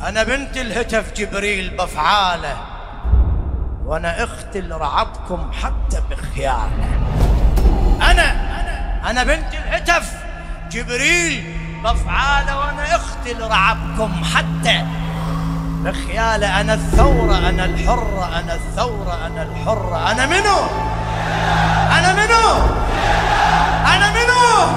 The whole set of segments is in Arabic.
أنا بنت الهتف جبريل بأفعاله، وأنا أختل رعبكم حتى بخياله. أنا بنت الهتف جبريل بأفعاله، وأنا أختل رعبكم حتى بخياله. أنا الثورة أنا الحرة، أنا الثورة أنا الحرة. أنا منو؟ أنا منو؟ أنا منو؟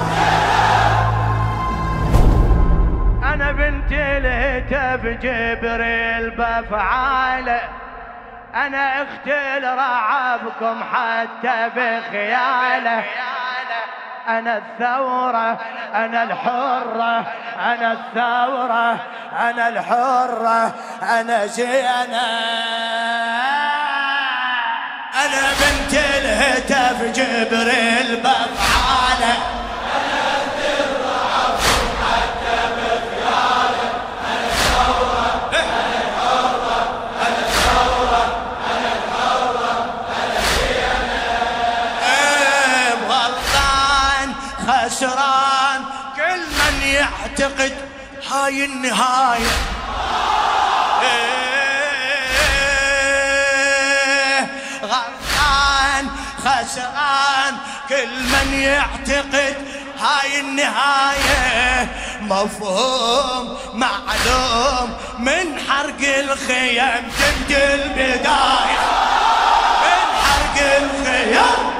أنا بنت الهتف جبريل بأفعاله، أنا أختل رعبكم حتى بخياله. أنا الثورة أنا الحرة، أنا الثورة أنا الحرة، أنا زينة. أنا بنت الهتف جبريل بأفعاله، خسران كل من يعتقد هاي النهاية. غرقان خسران كل من يعتقد هاي النهاية. مفهوم معلوم من حرق الخيم تبدي البداية، من حرق الخيم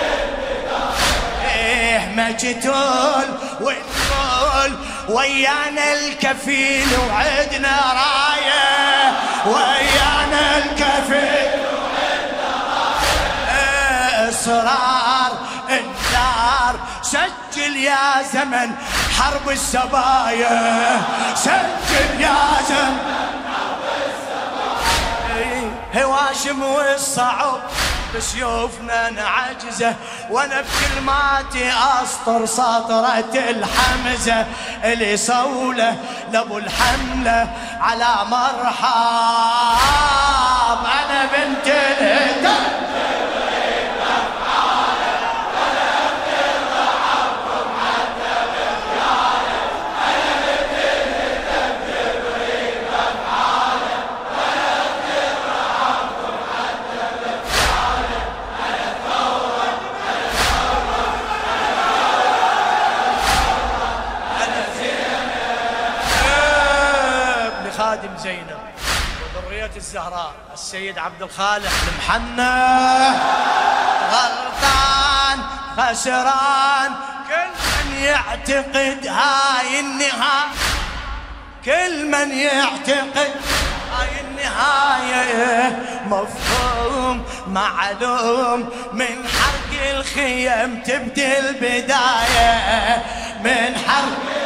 مجتول ونقول ويانا الكفيل وعدنا راية، ويانا الكفيل وعدنا راية. إصرار انذار سجل يا زمن حرب السبايا، سجل يا زمن حرب السبايا. هواشم والصعب بسيوفنا نعجزه، وانا بكلماتي اسطر سطرة الحمزة اللي صوله لابو الحملة على مرحب. انا بنت الهتف خادم زينب وذرية الزهراء السيد عبد الخالق المحنى. غلطان خسران كل من يعتقد هاي النهاية، كل من يعتقد هاي النهاية. مفهوم معلوم من حرق الخيم تبدي البداية، من حرق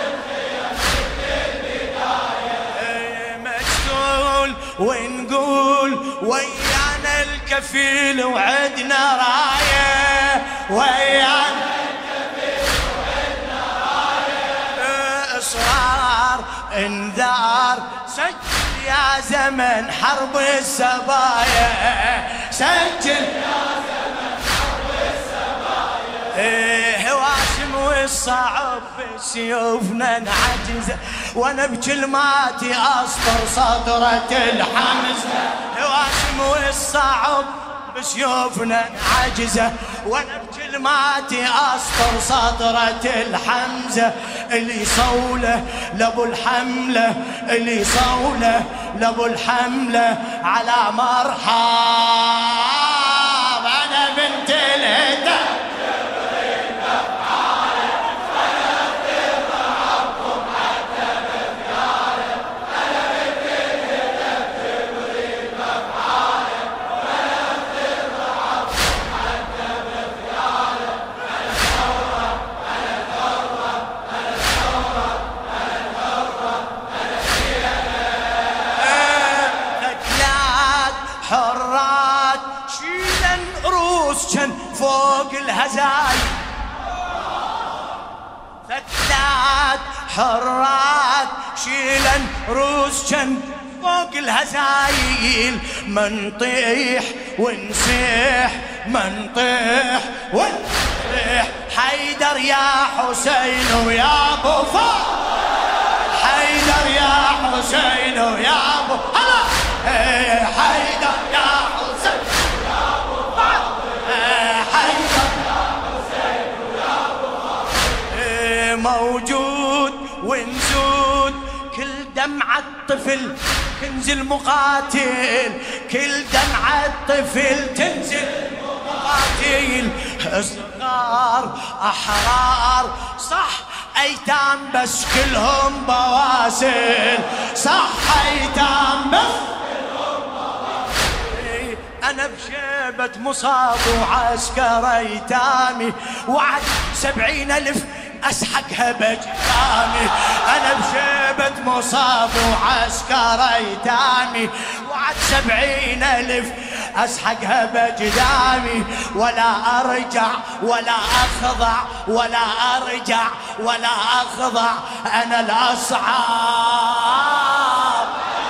ونقول ويانا الكفيل وعدنا راية، ويانا الكفيل وعدنا راية. إصرار انذار سجل يا زمن حرب السبايا، سجل يا زمن حرب السبايا. هواشم والصعب بسيوفنا نعجزه، وانا بكلماتي اسطر صدرة الحمزة. هواشم والصعب بسيوفنا نعجزه، وانا بكلماتي اسطر صدرة الحمزة اللي صوله لابو الحملة، اللي صوله لابو الحملة على مرحب. انا بنت الهتف حرات شيلن روس كان فوق الهزايم. فتات حرات شيلن روس كان فوق الهزايل. منطيح ونسيح منطيح ونسيح. حيدر يا حسين ويا ابو فهد، حيدر يا حسين حسين يا ابو هلا حيدر يا حسين يا ابو حيدر يا حسين يا ابو موجود ونزود كل دمعة طفل تنزل مقاتل، كل دمعة طفل تنزل مقاتل. صغار أحرار صح أيتام بس كلهم بواسل، صح أيتام بس كلهم بواسل. أنا بشيبة مصاب وعسكر أيتامي وعد 70,000 أسحقها بجرامي. أنا بشيبة مصاب وعسكر أيتامي وعد 70,000 أسحقها بجدامي. ولا أرجع ولا أخضع ولا أرجع ولا أخضع أنا الأصعب.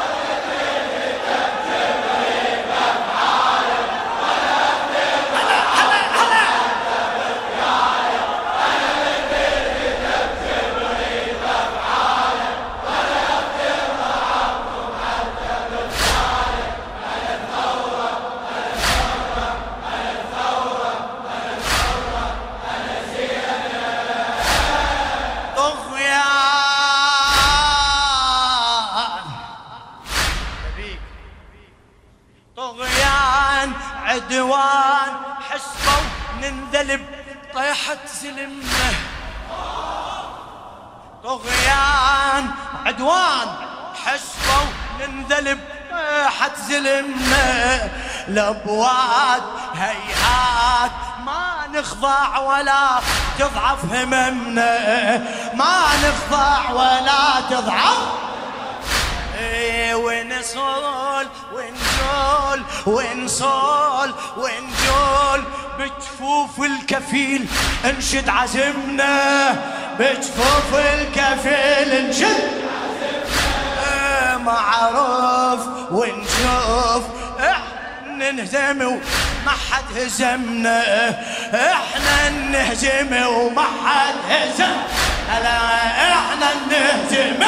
طغيان عدوان حسبوا ننذلب طيحة زلمه. طغيان عدوان حسبوا ننذلب طيحة زلمه. الابواد هيهات ما نخضع ولا تضعف هممنا، ما نخضع ولا تضعف. ونصول ونجول ونصول ونجول بجفوف الكفيل انشد عزمنا، بجفوف الكفيل انشد عزمنا. معروف ونشوف احنا نهزم وما حد هزمنا، احنا نهزم وما حد هزم. لا احنا نهزم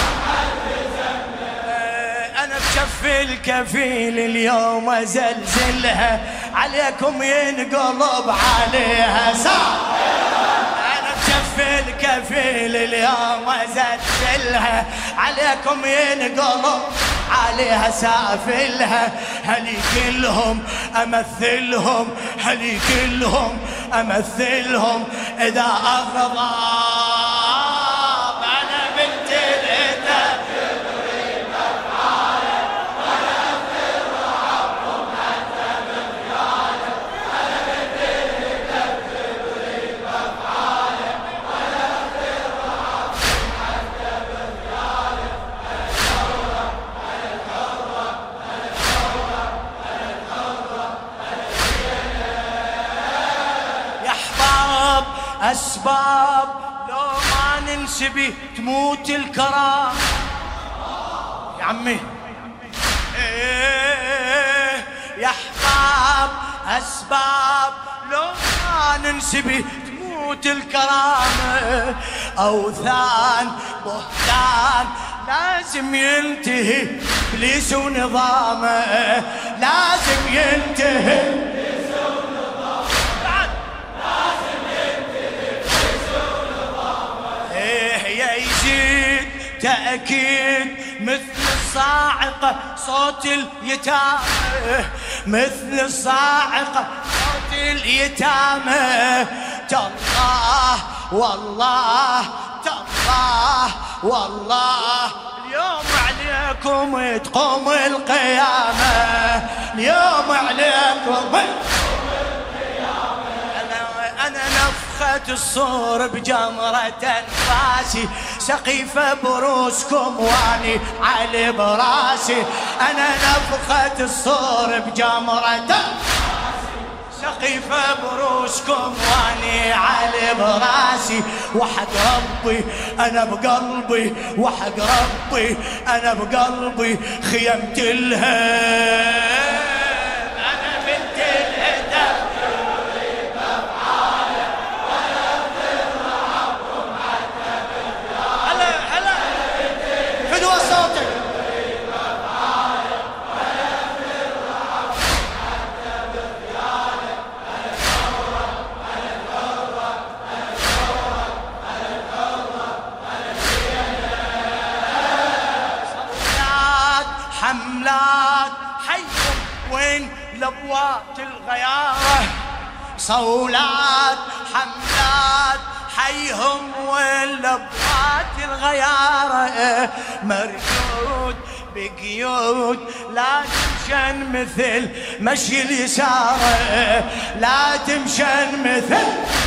بشف الكفيل اليوم أزلزلها عليكم ينقلب عليها ساعة. أنا بشف الكفيل اليوم أزلزلها عليكم ينقلب عليها سافلها. هلي كلهم أمثلهم هلي كلهم أمثلهم إذا أغضب أنا بنت الإدب. أسباب لو ما ننسبي تموت الكرام يا عمي. يا أحباب أسباب لو ما ننسبي تموت الكرامة. أوثان بهتان لازم ينتهي إبليس ونظامه، لازم ينتهي تأكيد. مثل الصاعقة صوت اليتامى، مثل الصاعقة صوت اليتامى. تالله والله تالله والله اليوم عليكم تقوم القيامة، اليوم عليكم أنا نفخة الصور بجمرة أنفاسي، سقيفة بروسكم واني علي براسي. أنا نفخة الصور بجمرة أنفاسي، سقيفة بروسكم واني علي براسي. وحق ربي أنا بقلبي، وحق ربي أنا بقلبي خيمت الهام. فدوى صوتك خطوات الغيارة، صولات حملات حيهم واللبات الغيارة، مريود بقيود لا تمشن مثل مشي اليسارة، لا تمشن مثل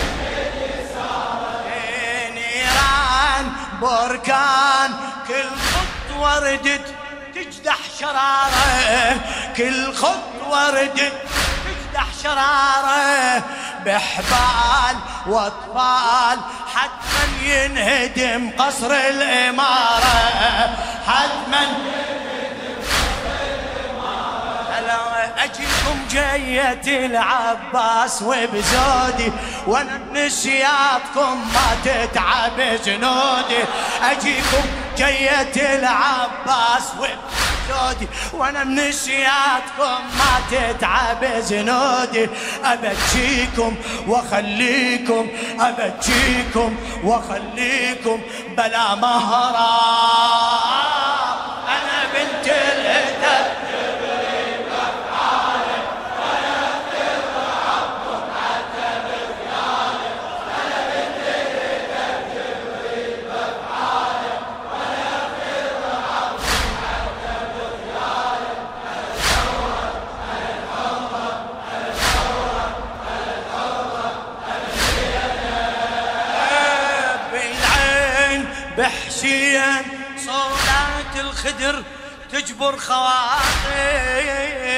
نيران بركان كل خطوة ردت تجدح شرارة، كل خطوة ردت تجدح شرارة، بحبال واطفال حتما ينهدم قصر الإمارة، حتما ينهدم قصر الإمارة. أجيكم جية العباس وبزودي وانا من سيادكم ما تتعب جنودي، أجيكم جية العباس وبزودي وانا من سيادكم ما تتعب جنودي، أبجيكم واخليكم، أبجيكم واخليكم بلا مهراب. أنا بنت الهدى بحسين صولات الخدر تجبر خواطر،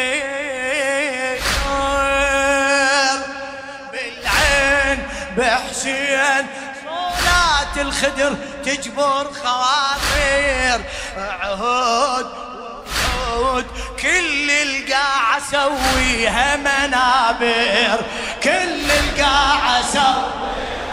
بالعين بحسين صولات الخدر تجبر خواطر، عهود وعهود كل القاعة سويها منابر، كل القاعة سويها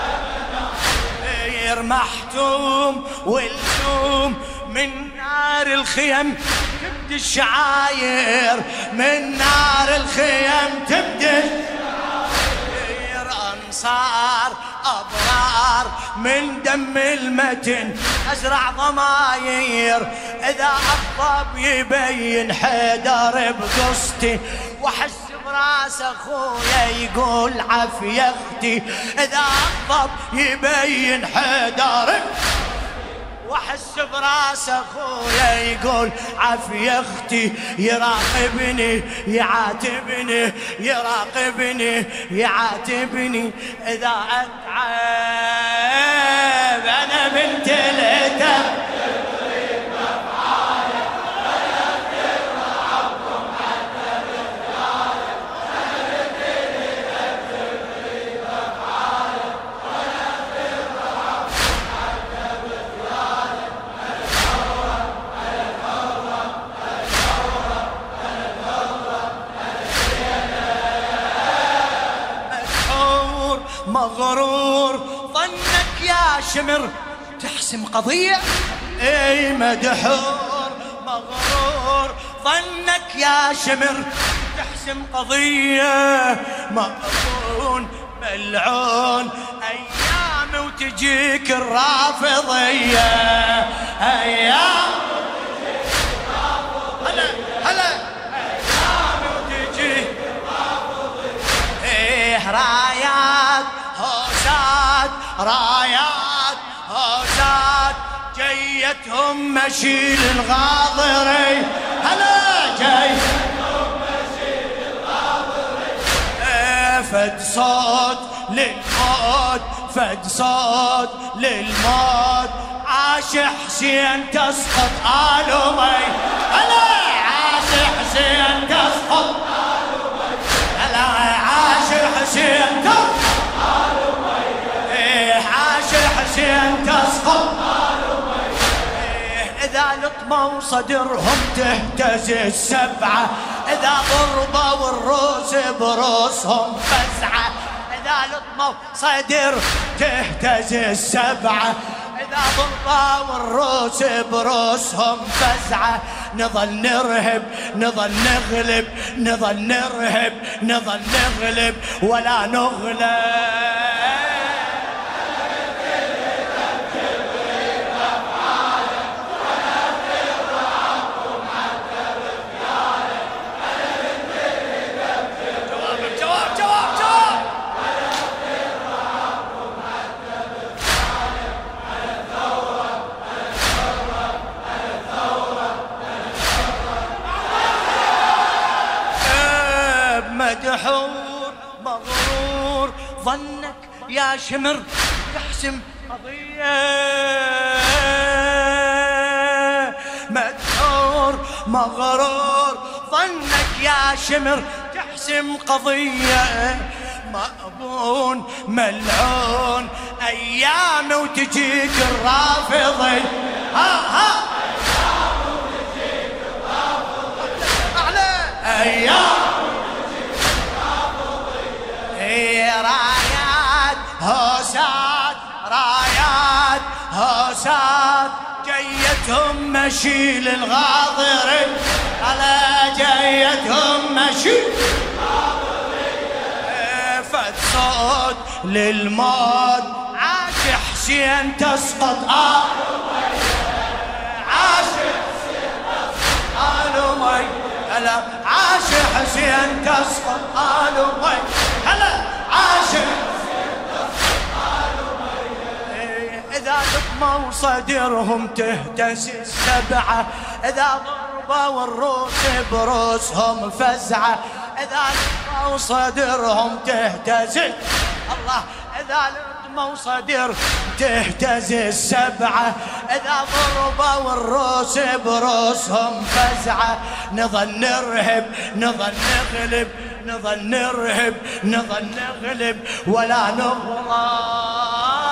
محتوم واللوم من نار الخيم تبدي الشعاير، من نار الخيم تبدي الشعاير، أنصار أبرار من دم المتن أزرع ضماير، إذا أغضب يبين حيدر بقصتي وحس براس أخويا يقول عافية أختي، إذا أغضب يبين حيدر وحس براس أخويا يقول عافية أختي، يراقبني يعاتبني يراقبني يعاتبني، إذا أتعب أنا بنت الأدب مغرور ظنك يا شمر تحسم قضية، اي مدحور مغرور ظنك يا شمر تحسم قضية، مقبون ملعون ايام وتجيك الرافضية، ايام وتجيك الرافضية، هلا هلا ايام وتجيك الرافضية، ايه رايات هوسات رايات هوسات جيتهم مشيل الغاضري، هلا جيتهم مشيل الغاضري، فد صوت للموت فد صوت للموت، عاش حسين تسقط آل أمي، هلا عاش حسين تسقط آل أمي، هلا عاش حسين تسقط آل أمي، عاش حسين تسقط آل أمي، إذا لطموا صدرهم تهتز السبعة، إذا ضربوا الروس بروسهم فزعة، إذا لطموا صدر تهتز السبعة، إذا ضربوا الروس بروسهم فزعة، نظل نرهب نظل نغلب نظل نرهب نظل نغلب ولا نغلب. يا شمر تحسم قضية، مدحور مغرور ظنك يا شمر تحسم قضية، مأبون ملعون أيام وتجيك الرافضي. أيام رايات هوسات رايات هوسات جيتهم مشيل الغاضرين، على جيتهم مشيل فد صوت للموت عاش حسين تسقط عاش حسين تسقط آل هلا عاش حسين تسقط آل هلا عاش حسين تسقط آل إذا لطموا صدرهم تهتز السبعة، إذا ضربوا الروس بروسهم فزعة، إذا لطموا صدرهم تهتز الله، إذا لطموا صدر تهتز السبعة، إذا ضربوا الروس بروسهم فزعة، نظل نرهب نظل نغلب نظل نرهب نظل نغلب ولا نغلب.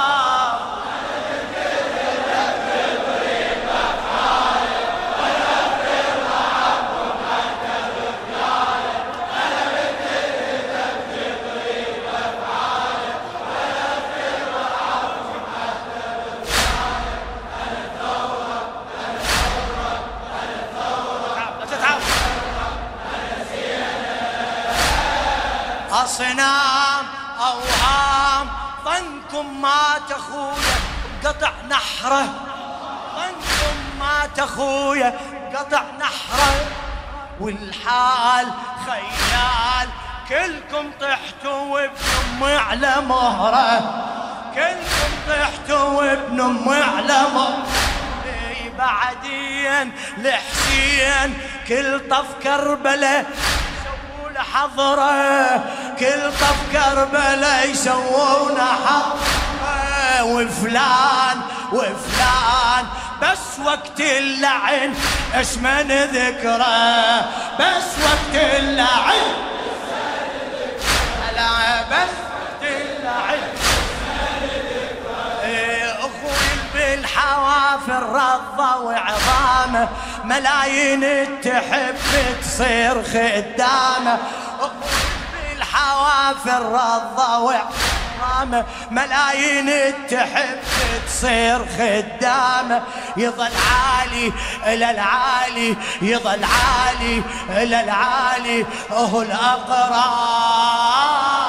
أصنام أوهام ظنكم مات أخويا قطع نحره، ظنكم مات أخويا قطع نحره، والحال خيال كلكم طحتوا وابن أمي على مهره، كلكم طحتوا وابن أمي على مهره. بعدين لحسين كل طف كربله حضره، كل طف كربلاء يسوون حضره، وفلان وفلان بس وقت اللعن اسمه نذكره، بس وقت اللعن لا بس وقت اللعن اخوي بالحوافر رضا وعظامه، ملايين تحب تصير خدامه، بالحوافر رضا وعظامه، ملايين تحب تصير خدامه، يظل عالي الى العالي يظل عالي الى العالي اهو الاقرار.